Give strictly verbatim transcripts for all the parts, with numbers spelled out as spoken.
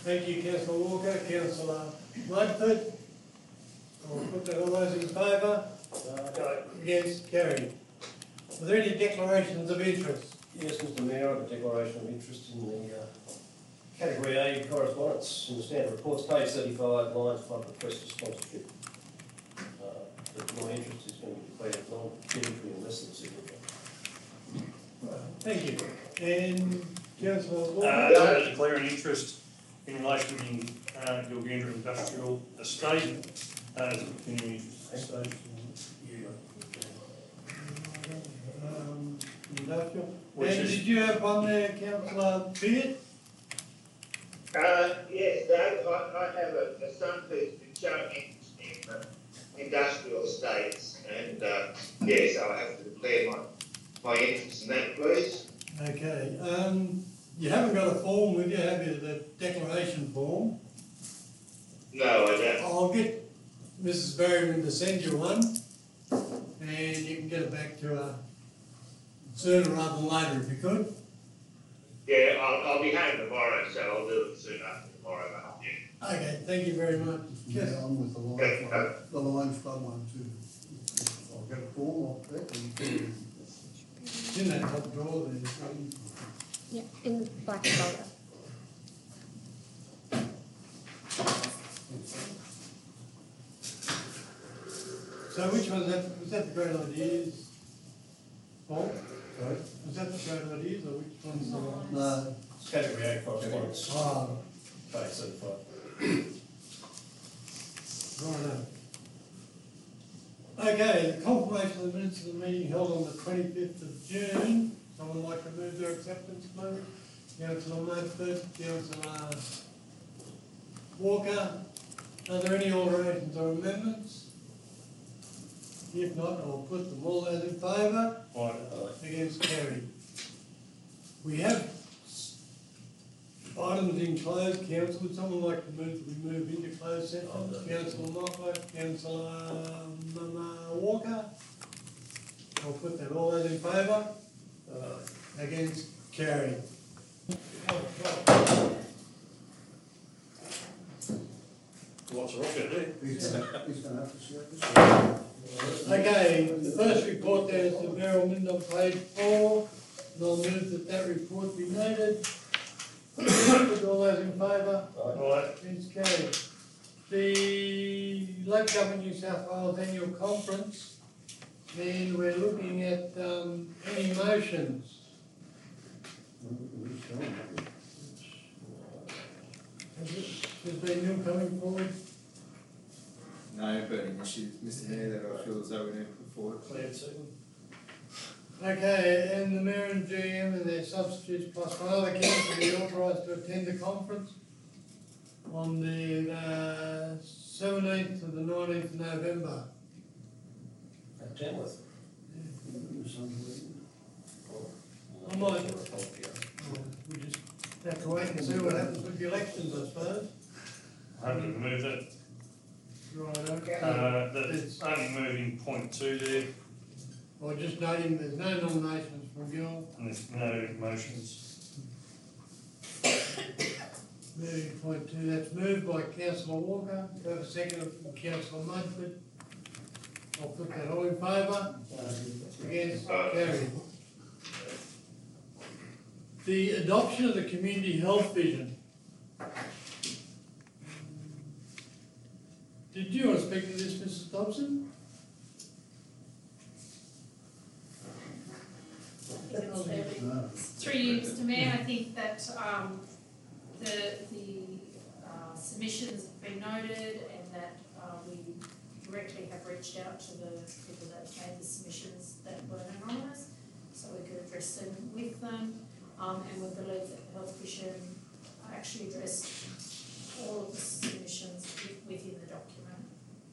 Thank you, Councillor Walker. Councillor Mudford. I'll put that, all those in favour? Uh, against, carried. Are there any declarations of interest? Yes, Mister Mayor, I have a declaration of interest in the uh, category A correspondence in the standard reports, page thirty-five, lines flood request for sponsorship. Uh, but my interest is going to be declared non-mandatory unless there's a signature. Thank you. And Councillor Walker? Uh, I declare an interest in relation to the uh, Gilgandra Industrial Estate uh, as a continuing estate. Um, industrial. Which and is- did you have one there, Councillor Beard? Uh, yes, Dave, I, I have a, a son who's been showing interest in uh, industrial estates, and uh, yes, I'll have to declare my, my interest in that, please. Okay. Um, you haven't got a form with you, have you? The declaration form. No, I don't. I'll get Missus Berryman to send you one, and you can get it back to her sooner rather than later if you could. Yeah, I'll, I'll be home tomorrow, so I'll do it soon after tomorrow. Yeah. Okay, thank you very much. Yeah, Yes. I'm with the line flood, the line flood one too. I'll get a form off that and. It's in that top drawer there. um, Yeah, in the black folder. So which one's that? Was that the great ideas? Paul? Sorry? Was that the great ideas or which one's the one? No, It's category A correspondence, Ah, page thirty-five. right. Okay, the confirmation of the minutes of the meeting held on the twenty-fifth of June. Someone like to move their acceptance, please? Councillor Mudford, Councillor Walker. Are there any alterations or amendments? If not, I'll put them all as in favour. Right. Against, carried. We have items in closed. Council, would someone like to move, we move into closed session? Councillor Moffat, Councillor um, Walker. I'll put that all those in favour. Uh, against, carried. Lots of rock out there. he's gonna, he's gonna have to see this. Okay, the first report there is the Beryl Mind on page four. And I'll move that that report be noted. Put all those in favour. Right. Against, carried. The Local Government New South Wales Annual Conference, and we're looking at um, any motions. Has it- has been Neil coming forward? No burning issues, Mister Mayor, that I feel as though we need to put forward. Cleared second. Okay, and the Mayor and G M and their substitutes plus one other council be authorised to attend the conference on the uh, seventeenth to the nineteenth of November. At Tamworth. I might, we just have to wait and see what happens with the elections, I suppose. I hope to remove that. Right, okay. Uh, that's only moving point two there, Or just noting there's no nominations from Gil. and there's no motions. Moving point two, that's moved by councillor Walker, do I have a second from councillor Mudford? I'll put that all in favour. Against, carried. The adoption of the community health vision. Did you want to speak to this, Missus Dobson? No. Through you, Mister Mayor, I think that um, the, the uh, submissions have been noted and that uh, we directly have reached out to the people that made the submissions that were anonymous, so we could address them with them. Um, and we believe that the Health Vision actually addressed all of the submissions within the document.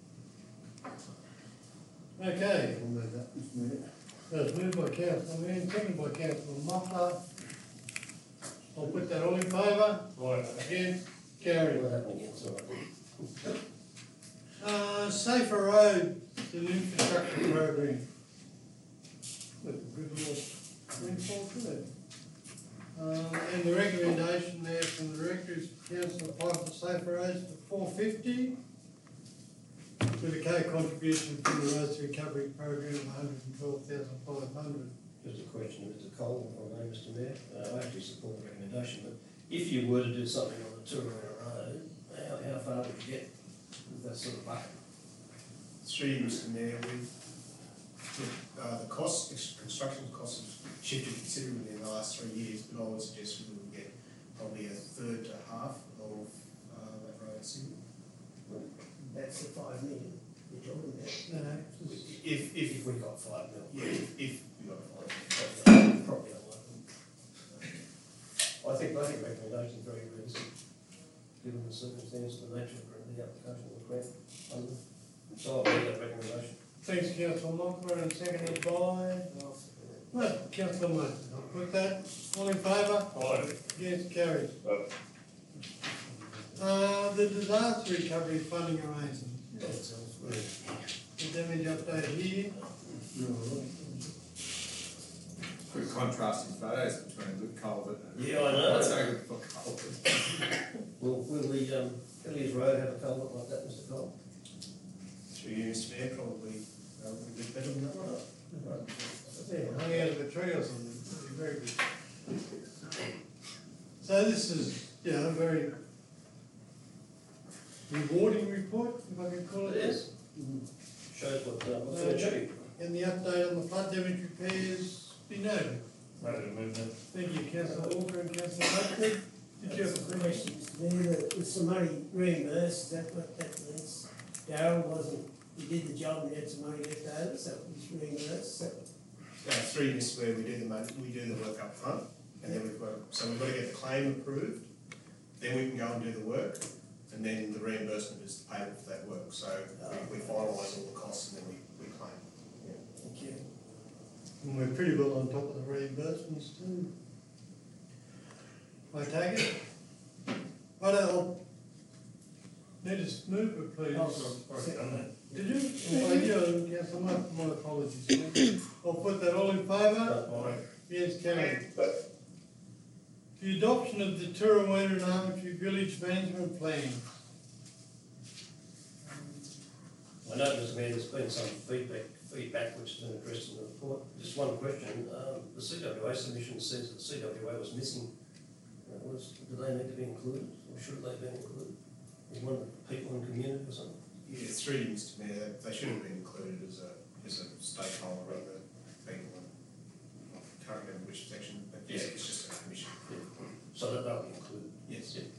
Okay, I'll move that, Mister Mayor. that's moved by councillor Mann, second by councillor Moffat. I'll put that all in favour. Right. Against, carried. What happened again, sorry. Uh, Safer Road, the new infrastructure program. With the good Lord, rainfall too. Um, and the recommendation there from the director is council apply for safer roads for four fifty with a co-contribution from the roads recovery program of one hundred and twelve thousand five hundred. Just a question to Mister Cole, if I may, Mister Mayor. Uh, I actually support the recommendation, but if you were to do something on the Turrawera Road, how, how far would you get with that sort of bucket? Through you, Mister Mayor, we, uh, the costs, ex- construction costs have shifted considerably in the last three years, but I would suggest we would get probably a third to half of, uh, that road single. That's the five million you're talking about. No, no, If, if, If we got five mil. yeah, if, if we got five. Probably probably unlikely. I think, I think recommendation is very realistic, given the circumstance, the nature of the application of the grant funding. So I'll make that recommendation. thanks councillor Mockler and seconded by, no, councillor Martin. I'll put that, all in favour? Aye. Yes, carried. Uh, the disaster recovery funding arrangement, That's elsewhere. the damage update here. Good contrasting photos between Luke Culvert and. Yeah, I know. Not so good for Culvert. Will, will the, um, Elliot Road have a culvert like that, Mister Cole? Through you, Mister Mayor, probably, um, a bit better than that one. Yeah, hung out of a tree or something, that'd be very good. So this is, yeah, a very rewarding report, if I can call it It that. is. Shows what, uh, what's been achieved. And the update on the flood damage repairs be noted. Ready to move that. Thank you, councillor Walker and councillor Buckley. Did you have a question? Question, Mister Mayor, that was some money reimbursed, is that what that means? Darryl wasn't, he did the job and had some money left over, so it was reimbursed, so. Uh, through you, Mister Mayor, we do the money, we do the work up front, and then we've got, so we've got to get the claim approved, then we can go and do the work, and then the reimbursement is payable for that work, so we, we finalise all the costs and then we, we claim. Thank you. And we're pretty well on top of the reimbursements too. I take it. I don't, need to move it, please. Already done that. Did you? Oh, yeah, yes, my, my apologies. I'll put that all in favour? Aye. Yes, carried. The adoption of the Turrawera and Arbitrary Village Management Plan. I know, Mister Mayor, there's been some feedback, feedback which has been addressed in the report. Just one question, um, the C W A submission says that the C W A was missing. Uh, was, do they need to be included, or should they be included? Is one of the people in the community or something? Yeah, through you, Mister Mayor, they, they should have been included as a, as a stakeholder of the people. I can't remember which section, but yes, it's just a commission. Yeah. So that they'll be included? Yes. Yeah.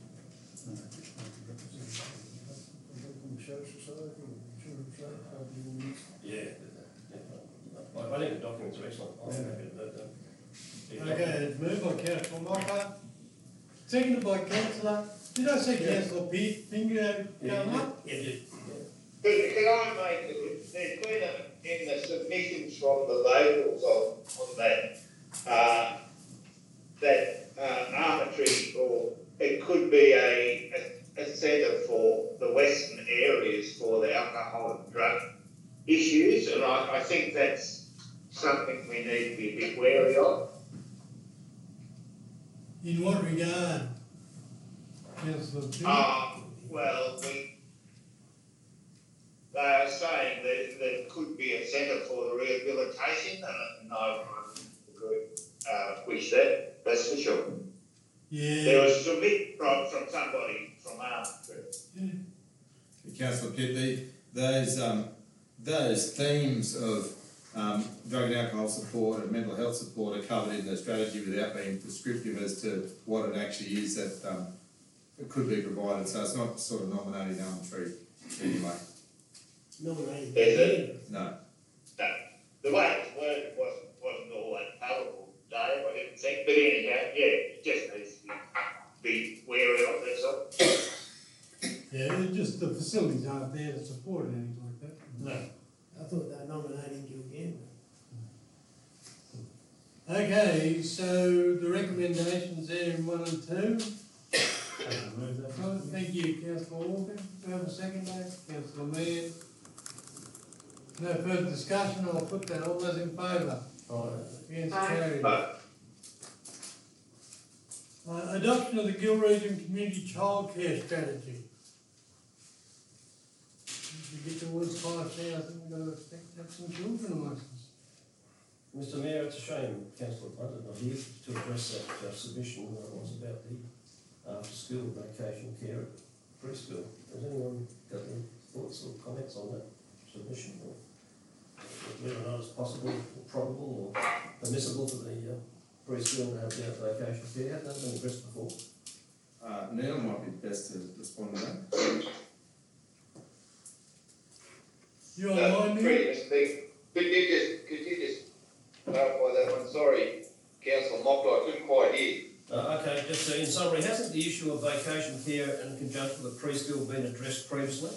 Yeah. I, I think the documents are excellent. I'm happy to vote them. Okay, it's moved by councillor Mocker, seconded by councillor, did I say councillor Pete, finger come up? Yeah, yeah. Can, can I make, it- there's been a, in the submissions from the locals on, on that, uh, that, uh, arbitrary, or it could be a, a, a centre for the western areas for the alcohol and drug issues, and I, I think that's something we need to be a bit wary of. In what regard? Councillor Pete? Uh, well, we, they are saying that there could be a centre for the rehabilitation, and I would uh, wish that, that's for sure. There Yeah, was submit from, from somebody from Arbitrary. Councillor Pitt, the, those, um, those themes of um, drug and alcohol support and mental health support are covered in the strategy without being prescriptive as to what it actually is that um, it could be provided, so it's not sort of nominating arbitrary anyway. Nominated. Is it? No. No, the way it was worded wasn't, wasn't all that palatable, Dave, I didn't think, but anyhow, yeah, it just needs to be, be wary of, that's all. yeah, it just the facilities aren't there to support anything like that. No. I thought they were nominating Gilgan. Okay, so the recommendations there in one and two. Ready to move that. Oh, thank you, councillor Walker. Do you have a second there? Councillor Mann. No further discussion, I'll put that, all those in favour? Aye. Yes, Aye. carried. But Uh, adoption of the Gill Region Community Childcare Strategy. If you get towards five thousand, we've got to expect to have some children amongst us. Mister Mayor, it's a shame Councillor Blunt is not here to address that uh, submission that was about the after-school vacation care at preschool. Has anyone got any thoughts or comments on that submission, or whether or not it's possible or probable or permissible for the uh, preschool to have their vacation care? That's been addressed before. Uh, Neil might be best to respond to that. You Uh, online, Neil? Pretty mistake. Could you just, could you just clarify that one? Sorry, Councillor Mockler, I couldn't quite hear. Uh, okay, just uh, in summary, hasn't the issue of vacation care in conjunction with preschool been addressed previously?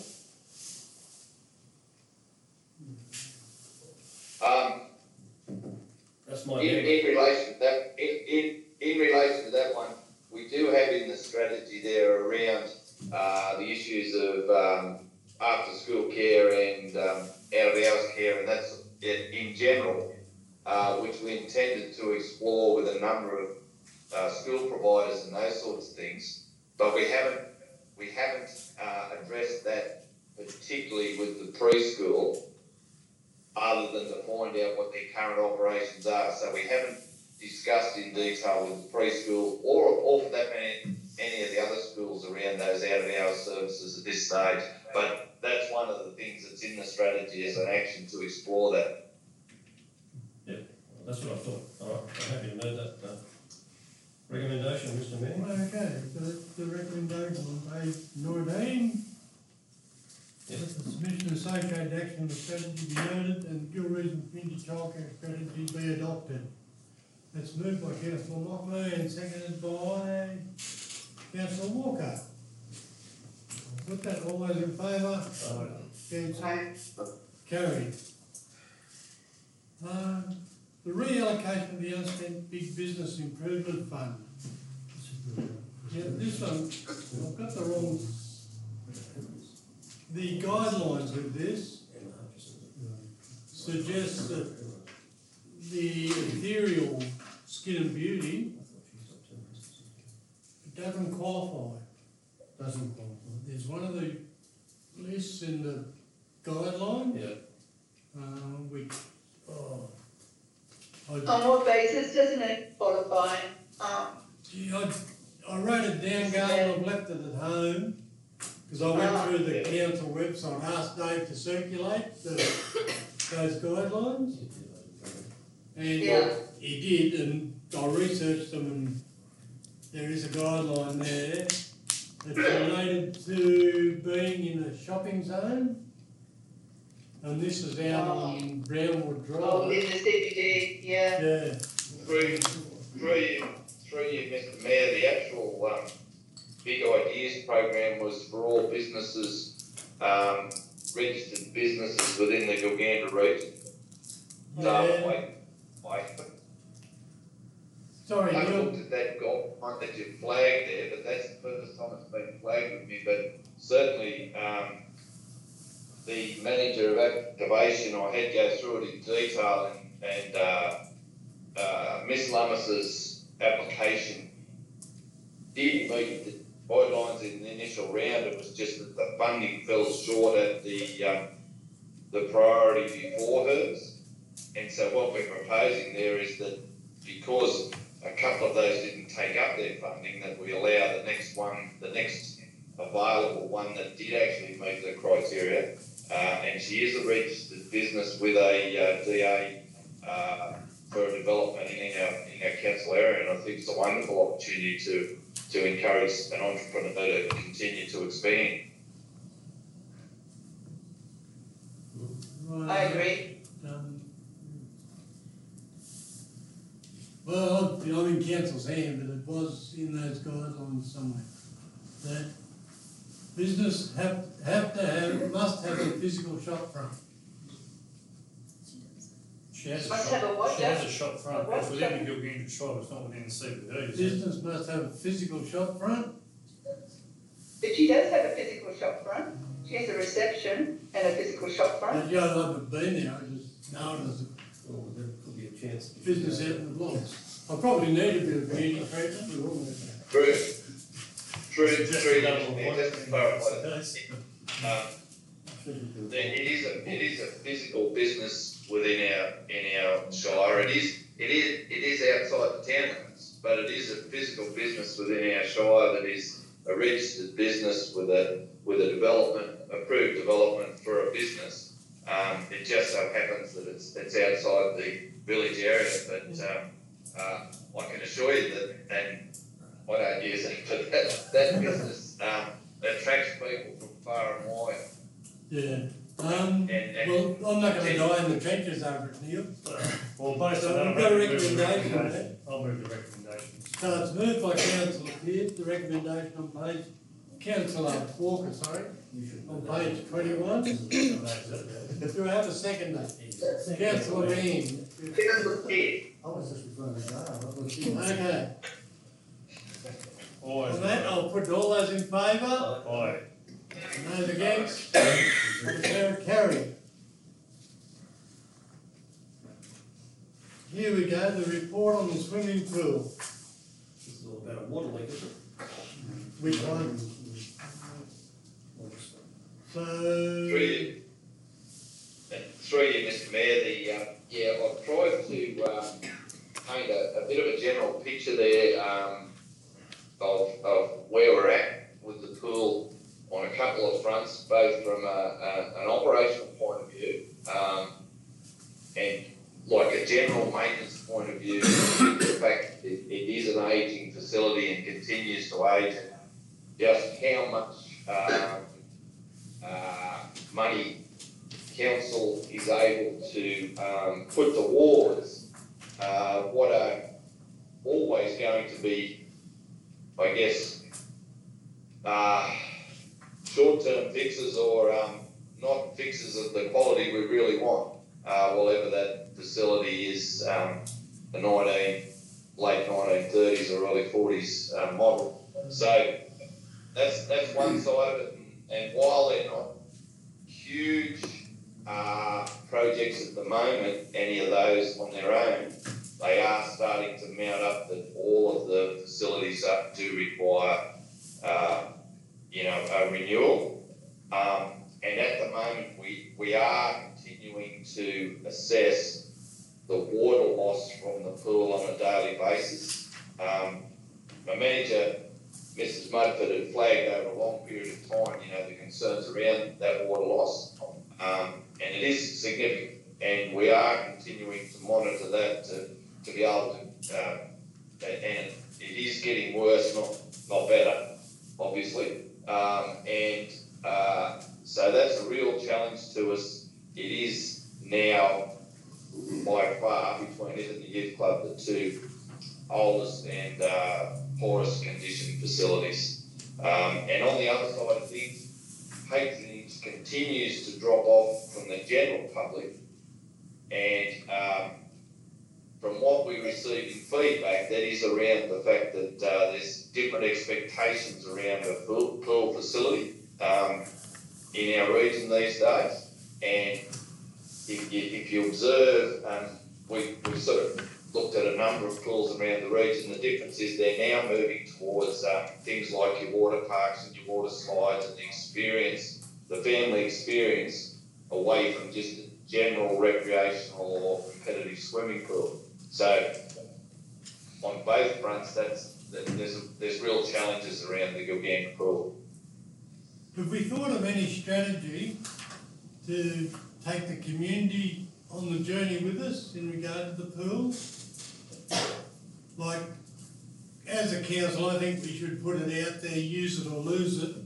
Um, That's my in, view. in relation to that, in, in, in relation to that one, we do have in the strategy there around, uh, the issues of, um, after-school care and, um, out-of-hours care, and that's in, in general, uh, which we intended to explore with a number of uh, school providers and those sorts of things, but we haven't we haven't uh, addressed that particularly with the preschool, other than to find out what their current operations are. So we haven't discussed in detail with the preschool, or, or for that matter, any of the other schools around those out-of-hours services at this stage. But that's one of the things that's in the strategy as an action to explore that. Yeah, well, that's what I thought. All right, I'm happy to know that uh, recommendation, Mister Mayor. Okay, so that's the recommendation on page nineteen. Yes. That the submission of associated action of the strategy be noted and the Gill Region Community Childcare Strategy be adopted. That's moved by Councillor Mockler and seconded by Councillor Walker. Put that, all those in favour? Councillor carried. Um, the reallocation of the unspent big business improvement fund. Yeah, this one, I've got the wrong, the guidelines with this suggest that the ethereal Skin and Beauty doesn't qualify. Doesn't qualify. There's one of the lists in the guidelines. Yeah. Uh, which, oh. I, On what basis doesn't it qualify? Um, gee, I, I wrote it down, going, I've left it at home, because I went Oh. through the council website, asked Dave to circulate the, those guidelines. And Yeah. he did, and I researched them, and there is a guideline there that's related to being in a shopping zone. And this is out on Brownwood oh, in Drive. the C B D, yeah. Yeah, Through, through you, through you, Mister Mayor, the actual, um, Big Ideas program was for all businesses, um, registered businesses within the Gilgandra region. So yeah, I, I, sorry, I Neil, looked at that golf one that you flagged there, but that's the first time it's been flagged with me, but certainly, um, the manager of activation, I had go through it in detail, and, and uh, uh, Miss Lummis's application did meet the guidelines in the initial round. It was just that the funding fell short at the um, the priority before hers. And so what we're proposing there is that because a couple of those didn't take up their funding, that we allow the next one, the next available one that did actually meet the criteria. Uh, and she is a registered business with a uh, D A uh, for development in our in our council area, and I think it's a wonderful opportunity to to encourage an entrepreneur to continue to expand. right, I agree. um, well, I'm in council's hand, but it was in those guidelines somewhere, that business have, have to have, must have a physical shop front. She has a Must shop, have a what, she has yeah? a shop front, A what it's within shop? the Gilgandra Shire, it's not within the C B D, is it? Business must have a physical shop front. But she does have a physical shop front. She has a reception and a physical shop front. But yeah, I haven't been there, I just know it as a Well, there could be a chance. business out in the blocks. I probably need a bit of beauty treatment, but all that. Through, through, through, yeah, just to clarify that, um, it is a, it is a physical business within our, in our shire. It is, it is, it is outside the town limits, but it is a physical business within our shire that is a registered business with a, with a development, approved development for a business. Um, it just so happens that it's, it's outside the village area, but, um, uh, I can assure you that, and I don't use it, but that, that business, um, attracts people from far and wide. Yeah, um, And, and well, I'm not gonna die in the trenches over it, Neil. Well, based on So that, we've got a I'll move the recommendation, recommendation. I'll move the recommendations. So it's moved by councillor Pearce, the recommendation on page, councillor Walker, sorry, on page twenty-one. Do I have a second there? Councillor Bean. I was just referring to that. Okay, Always. on that, I'll put all those in favour, Aye. those against, so carried. Here we go, the report on the swimming pool. This is all about a water leak, isn't it? Which one? So. Three, three, Mister Mayor, the, uh, yeah, I've tried to, um, paint a, a bit of a general picture there, um, of, of where we're at with the pool on a couple of fronts, both from a, a, an operational point of view, um, and like a general maintenance point of view, the fact that it, it is an ageing facility and continues to age, and just how much, um, uh, money council is able to, um, put towards, uh, what are always going to be, I guess, uh, short-term fixes or, um, not fixes of the quality we really want, uh, whatever that facility is, um, the nineteen, late nineteen thirties or early forties, uh, model. So, that's, that's one side of it, and while they're not huge, uh, projects at the moment, any of those on their own, they are starting to mount up that all of the facilities up do require, uh, you know, a renewal. Um, and at the moment, we, we are continuing to assess the water loss from the pool on a daily basis. Um, my manager, Missus Mudford, had flagged over a long period of time, you know, the concerns around that water loss. Um, and it is significant, and we are continuing to monitor that to, to be able to, uh, and it is getting worse, not, not better, obviously. Um, and, uh, so that's a real challenge to us. It is now, by far, between it and the youth club, the two oldest and, uh, poorest condition facilities. Um, and on the other side of things, patronage continues to drop off from the general public, and um, from what we receive in feedback, that is around the fact that uh, there's different expectations around a pool, pool facility um, in our region these days. And if you, if you observe, um, we, we sort of looked at a number of pools around the region. The difference is they're now moving towards um, things like your water parks and your water slides and the experience, the family experience, away from just a general recreational or competitive swimming pool. So on both fronts, that's, that there's, there's real challenges around the Gilgandra pool. Have we thought of any strategy to take the community on the journey with us in regard to the pool? Like, as a council, I think we should put it out there, use it or lose it.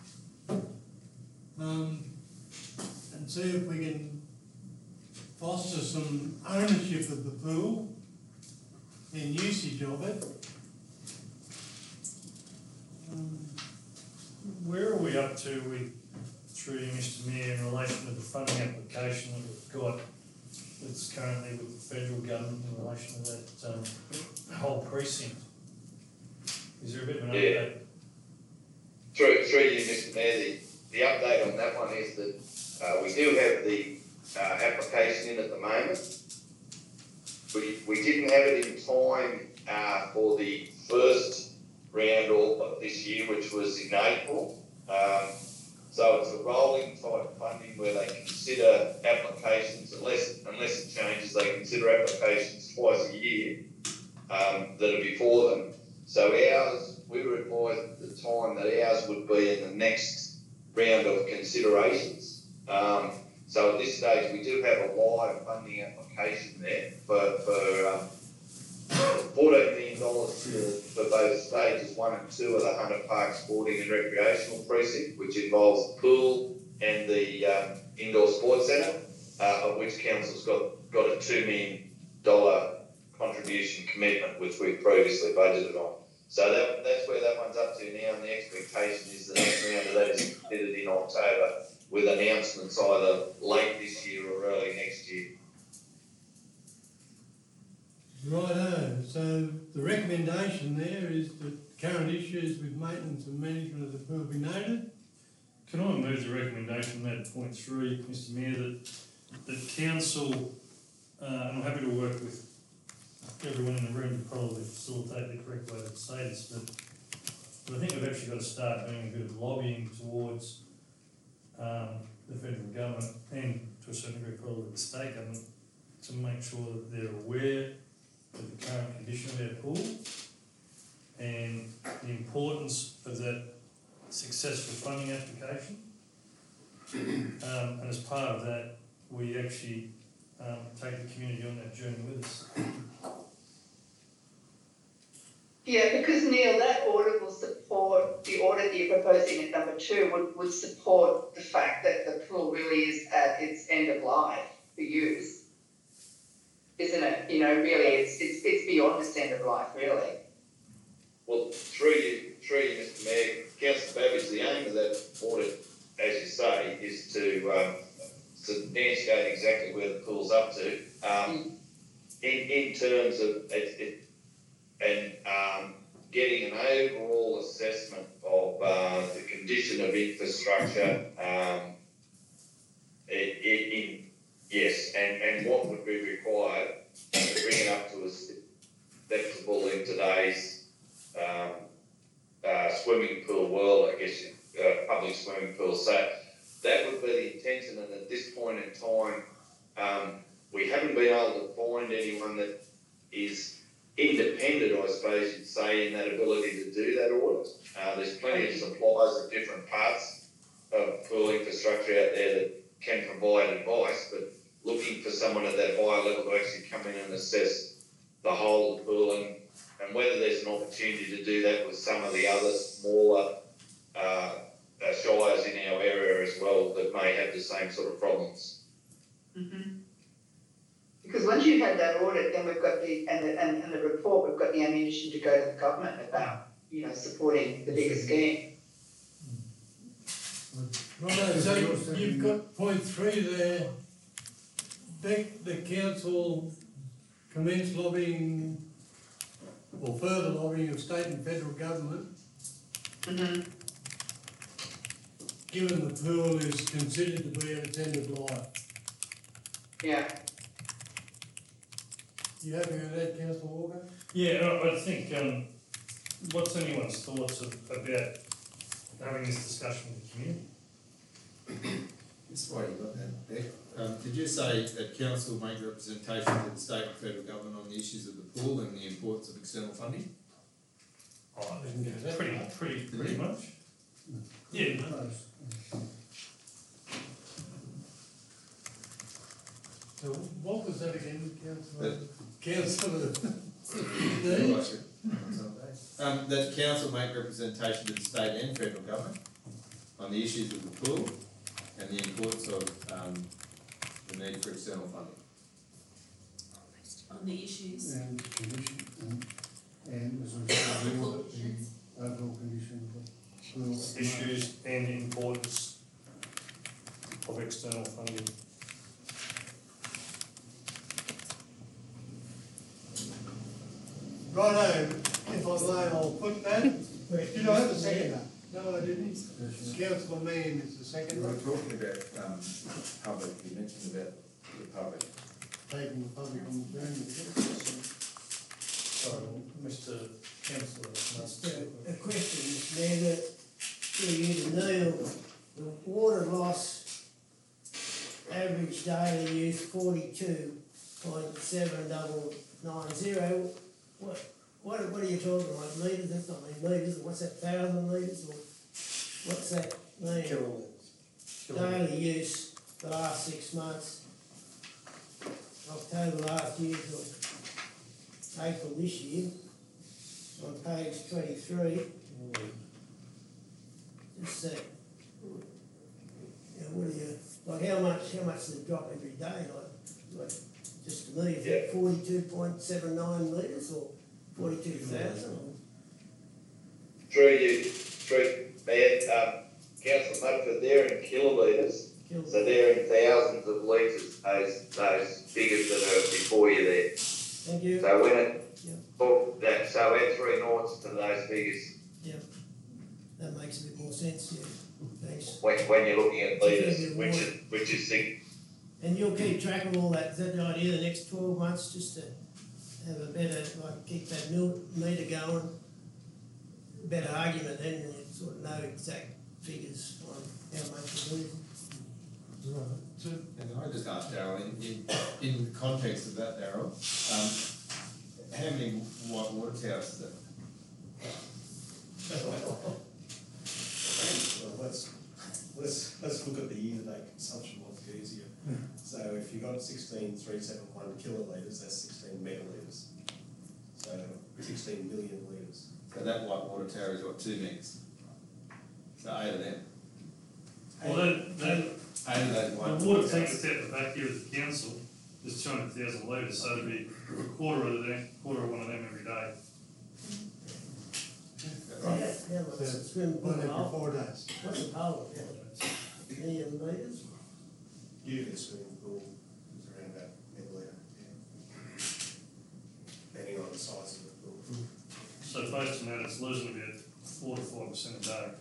Um, and see if we can foster some ownership of the pool and usage of it. Um, Where are we up to with, through you, Mister Mayor, in relation to the funding application that we've got that's currently with the federal government in relation to that um, whole precinct? Is there a bit of an Yeah. update? Through, through you, Mister Mayor, the, the update on that one is that uh, we do have the uh, application in at the moment. We, we didn't have it in time uh, for the first round all this year, which was in April. Um, so it's a rolling type funding where they consider applications, unless unless it changes, they consider applications twice a year um, that are before them. So ours, we were advised at the time that ours would be in the next round of considerations. Um, so at this stage, we do have a live funding application there for, for um, fourteen million dollars for both stages one and two of the Hunter Park Sporting and Recreational Precinct, which involves the pool and the um, indoor sports centre, uh, of which council's got, got a two million dollars contribution commitment, which we previously budgeted on. So that, that's where that one's up to now, and the expectation is the next round of that is considered in October, with announcements either late this year or early next year. Righto, so the recommendation there is that current issues with maintenance and management of the pool be noted. Can I move the recommendation at point three, Mister Mayor, that, that council, uh, and I'm happy to work with everyone in the room to probably facilitate the correct way to say this, but, but I think we've actually got to start doing a bit of lobbying towards um, the federal government and to a certain degree probably the state government to make sure that they're aware of the current condition of our pool and the importance of that successful funding application. Um, and as part of that, we actually um, take the community on that journey with us. Yeah, because Neil, that audit will support, the audit that you're proposing at number two would, would support the fact that the pool really is at its end of life for use. Isn't it? You know, really, it's, it's, it's beyond its end of life, really. Well, through you, through you, Mister Mayor, Councillor Babbage, the aim of that audit, as you say, is to um, substantiate exactly where the pool's up to. Um, in, in terms of it, it and um, getting an overall assessment of uh, the condition of infrastructure, um, it, it, in, yes, and, and what would be required to bring it up to us acceptable in today's um, uh, swimming pool world, I guess, uh, public swimming pools. So that would be the intention, and at this point in time, um, we haven't been able to find anyone that is independent, I suppose you'd say, in that ability to do that audit. Uh, there's plenty of suppliers of different parts of pool infrastructure out there that can provide advice, but looking for someone at that higher level to actually come in and assess the whole pool, and, and whether there's an opportunity to do that with some of the other smaller uh, uh, shires in our area as well that may have the same sort of problems. Mm-hmm. Because once you've had that audit, then we've got the and, the, and, and the report, we've got the ammunition to go to the government about, you know, supporting the bigger scheme. Righto, so you've got point three there. Beck, the council commence lobbying or further lobbying of state and federal government. Mm-hmm. Given the pool is considered to be at its end of life. Yeah. You happy with that, Councillor Walker? Yeah, I, I think, um, what's anyone's thoughts of, about having this discussion with the community? That's why you got that, Beck. Um, did you say that council make representation to the state and federal government on the issues of the pool and the importance of external funding? Oh, pretty, pretty, pretty much. Yeah. So what was that again, Councillor? That- Councillor? Um, that council make representation to the state and federal government on the issues of the pool and the importance of um, the need for external funding. On the issues. And condition, and, and as we said, the audit, the overall condition of the pool. Issues and importance of external funding. Righto, if I may, I'll put that. Did I have a second? No, I didn't. Councillor Mann is the second. We were talking about um, public, you mentioned about the public. Taking the public on the journey. sorry, Mister Councillor must. Just a, a question, Mister Mayor, that for you to Neil, the water loss, average daily use forty-two point seven double nine zero. What, what, what are you talking like litres? That's not mean litres, what's that, thousand litres, or what's that mean? Kilolitres. Daily use the last six months, October last year till April this year, on page twenty-three. Just that, you know, what do you, like how much, how much does it drop every day, like, like, just to me, is it forty-two point seven nine litres or forty-two thousand? Through you, through, Mayor, um, Councillor Mudford, they're in kilolitres, so they're in thousands of litres, those, those figures that are before you there. Thank you. So when it, Yeah. oh, that, so add three noughts to those figures Yeah, that makes a bit more sense, yeah, thanks. when, when you're looking at litres, It's a which bit is, which is sig- And you'll keep track of all that, is that the idea, the next twelve months, just to have a better, like, keep that mil, meter going? Better argument then, and you sort of know exact figures on how much you're losing. So, and I just asked Daryl, in, in, in the context of that, Daryl, um, how many white water towers is it? Well, let's, let's, let's look at the year-to-date consumption, what's easier. So if you've got sixteen three seven one kilolitres, that's sixteen megalitres. So sixteen million litres. So that white water tower is what, two megs? So eight of them, Well, then, then, eight of those white the water water tank towers. that's at the back here at the council is two hundred thousand litres, so it'd be a quarter of them, quarter of one of them every day. Yeah, yeah, what's the swim pool, One every hole? four days. What's the pole, yeah, million litres? Usually a swimming pool is around about megalitre, yeah. Depending on the size of the pool. So based on that, it's losing about four to five percent a day.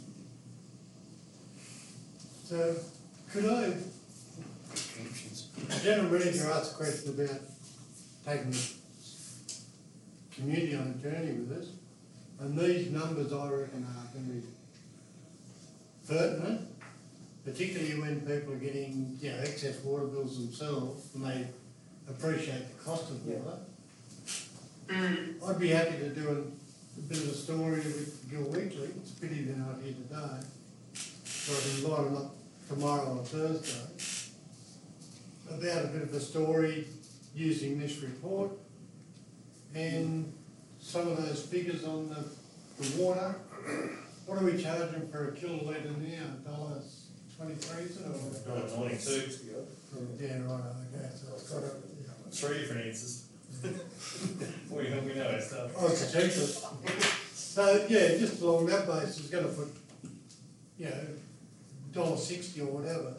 So, could I, Connections. the general manager asked a question about taking the community on a journey with us, and these numbers I reckon are gonna be pertinent, particularly when people are getting, you know, excess water bills themselves, and they appreciate the cost of water. I'd be happy to do a, a bit of a story with Gill Weekly, it's a pity they're not here today, so I can invite them up tomorrow or Thursday, about a bit of a story using this report, and some of those figures on the, the water. What are we charging for a kilolitre now, dollars twenty-three, is it, or? Dollar twenty-two. Yeah, right, okay, so it's got a, Three different answers. We know, we know our stuff. oh, it's the cheapest. So, yeah, just along that basis, it's gonna put, you know, dollar sixty or whatever.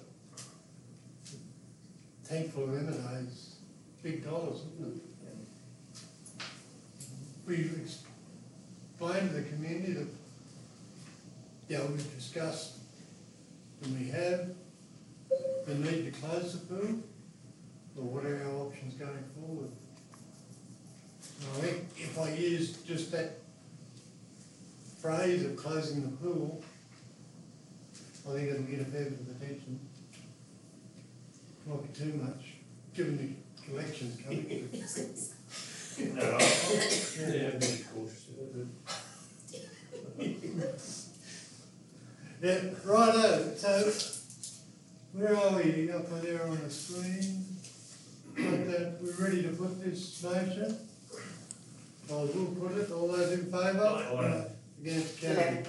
Tank full of lemonade's big dollars, isn't it? We explained to the community that, yeah, we've discussed, and we have, the need to close the pool, or what are our options going forward? And I think if I use just that phrase of closing the pool, I think it'll get a fair bit of attention. Might be too much, given the collections coming. No, I- yeah, be cautious. Yeah, righto, so, where are we, up there on the screen? Got that, we're ready to put this motion? I will put it, all those in favour? Aye. Against, carried.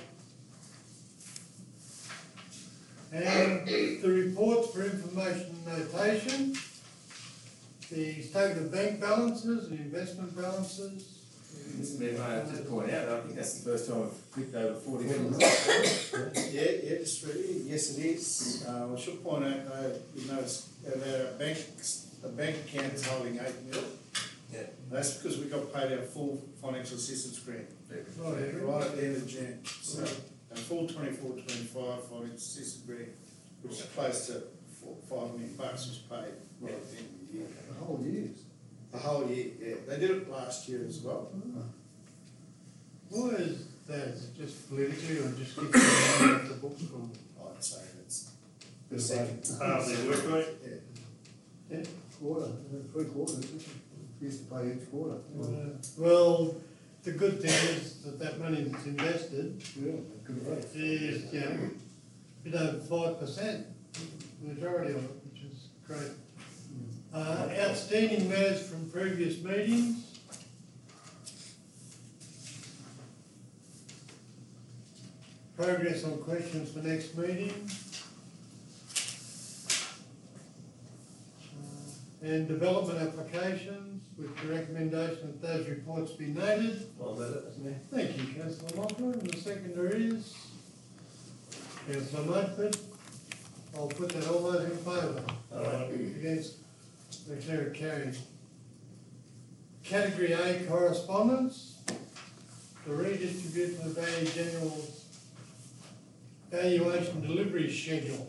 And the reports for information notation, the statement of bank balances and investment balances. Mister Mayor, may I just point out, I think that's the first time I've clicked over forty minutes. Yeah, yeah, just really, yes it is. Uh, I should point out though, you notice that our bank, the bank account is holding eight mil. Yeah. That's because we got paid our full financial assistance grant, Right, right at the end of Jan. So, our full twenty-four, twenty-five financial assistance grant, which is close to four, five million bucks was paid right at the end of the year. The whole years. The whole year, yeah, they did it last year as well. Why is that? Is it just politically or just keep the money off the books from? I'd say it's the second. Part of their work rate. Yeah. Yeah. Quarter, uh, three quarters, isn't it? We used to pay each quarter. Uh, Well, the good thing is that that money that's invested Yeah, good rate. is, you know, bit over five percent, majority of it, which is great. Uh, outstanding matters from previous meetings. Progress on questions for next meeting. Uh, And development applications with the recommendation that those reports be noted. I'll move it, isn't it? Thank you, councillor Moffler, and the seconder is councillor Mudford. I'll put that, all those in favour? Against, declare it carried. Category A correspondence, the redistribution of value general valuation delivery schedule.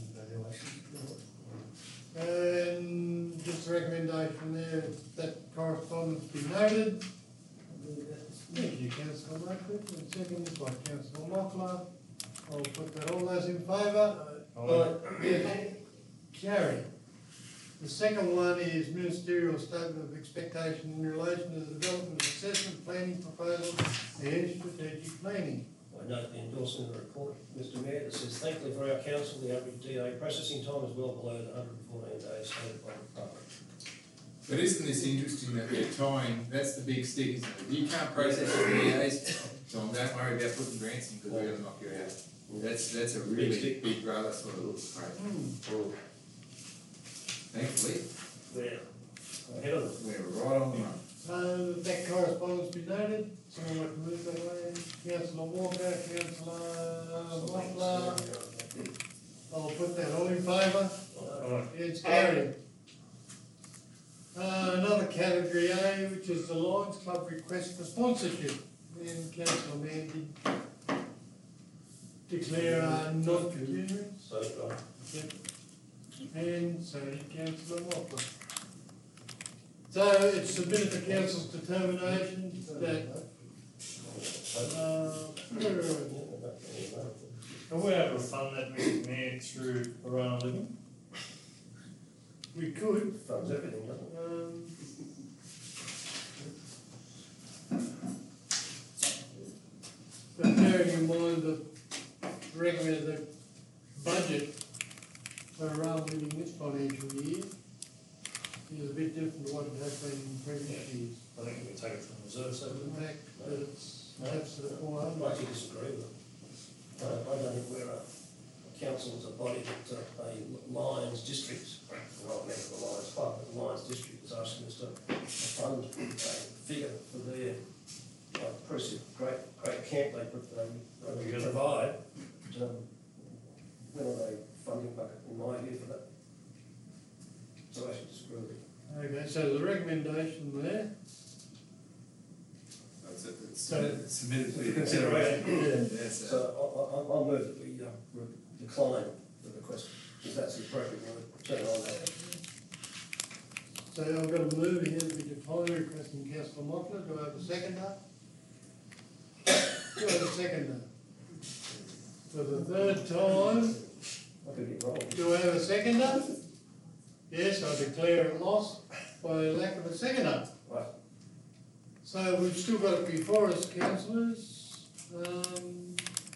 And just a recommendation there, that correspondence be noted. Thank you, councillor Mudford, and seconded by councillor Moffler. I'll put that, all those in favour? Aye. Yeah, carried. The second one is ministerial statement of expectation in relation to the development of assessment, planning proposals and strategic planning. I note the endorsement of the report, Mister Mayor, that says thankfully for our council, the average D A processing time is well below the one hundred and fourteen days stated by the department. But isn't this interesting that they're tying, that's the big stick, isn't it? If you can't process your D As, John, don't worry about putting grants in, because we're gonna knock you out. That's, that's a really stick. big brother sort of looks great. Hmm. Thankfully, We're ahead of them. we're right on the run. So that correspondence be noted, someone like to move that way, councillor Walker, councillor Moffler, I'll put that, all in favour? Aye. It's carried. Uh, another category A, which is the Lions Club request for sponsorship, and councillor Mann did declare uh, non-continuing. So, right. Yep. And so did councillor Moffler. So it's submitted for council's determination that, uh, where are we? Are we able to fund that, Mister Mayor, through Arana Living? We could, Funds everything, doesn't it? um. But bearing in mind the recommended budget for around living this financial year is a bit different to what it has been in previous years. I think we can take it from reserve, so The we fact that it's perhaps to the four I hundred. actually disagree with it. I don't, I don't think we're a, a council as a body that, uh, a Lions district, not meant the Lions Club, but the Lions district is asking us to fund a figure for their uh, impressive, great, great camp they, pro- they, they provide. But, um, we're not a funding bucket, in my view, for that. So I actually disagree with it. Okay, so the recommendation there, That's it, it's So- submitted- submitted for your Consideration. consideration. Yes, uh, So I, I, I'll move that we, uh, re- decline the request, if that's the appropriate word, turn it on that. so I've got a move here that we decline requesting councillor Moffler, do I have a seconder? Do I have a seconder? For the third time, I could be wrong. do I have a seconder? Yes, I declare it lost by lack of a seconder. Right. So we've still got it before us, councillors. Um,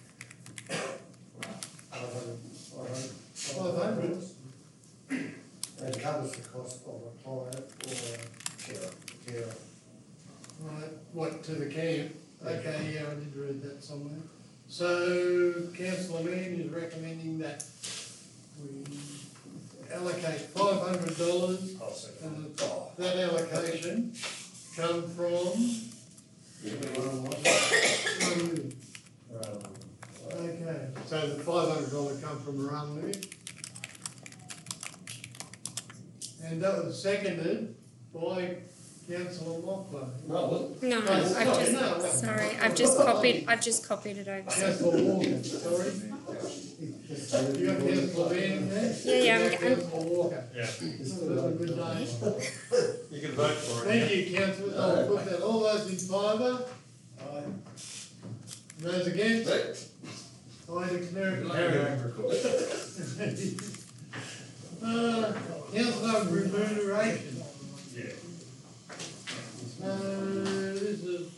Five hundred, five hundred. five hundred. And covers the cost of a client or Sure. a carer. Right, what, to the camp? Okay, yeah, I did read that somewhere. So councillor Mann is recommending that we allocate five hundred dollars, I'll second. and that allocation come from. Okay, so the five hundred dollar come from Run Living. And that was seconded by councillor Moffler. No, it wasn't. No, Oh, I've sorry, no, just, no. sorry, I've just copied, I've just copied it over. Councillor Walker, sorry. You got councillor Mann there? Yeah, yeah, You got I'm- councillor Walker. Yeah. This is a good day. You can vote for it. Thank you, councillor, I'll put that, all those in favour? Aye. Those against? I declare it carried. Uh, councillor remuneration. Yeah. Uh, this is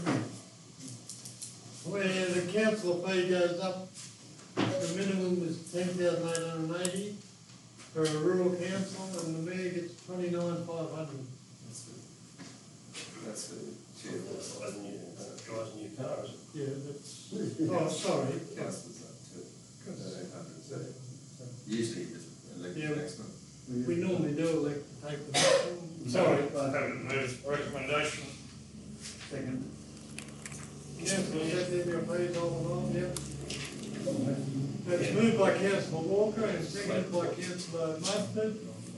where the council fee goes up, the minimum is ten thousand eight hundred and eighty for a rural council, and the mayor gets twenty-nine five hundred. That's for the chair. That's like a new, uh, drives a new car, is it? Yeah, that's, oh, sorry. Councillors up to thirteen hundred, so usually you just elect Yeah. the maximum. We normally do elect to take the maximum, sorry, but. Haven't moved recommendation. Second. Councillor, is that in your fees all along, yeah? That's moved by councillor Walker and seconded by councillor Mustard.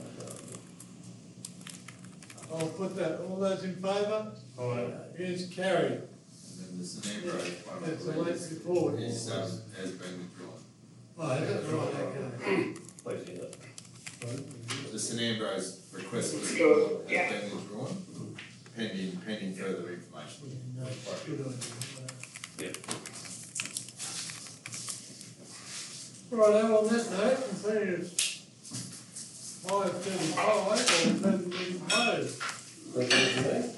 I'll put that, all those in favour? Aye. Against carried. And then the Sanambro one. That's the late report. Is, um, has been withdrawn. Oh, that's right, okay. Please hear that. The Sanambro's request for Sure, support yeah. has been withdrawn, pending, pending further information. No, good idea. Yep. Right, now on that note, considering it's five thirty-five, I'll turn the meeting closed. Thank you, Mr Mayor.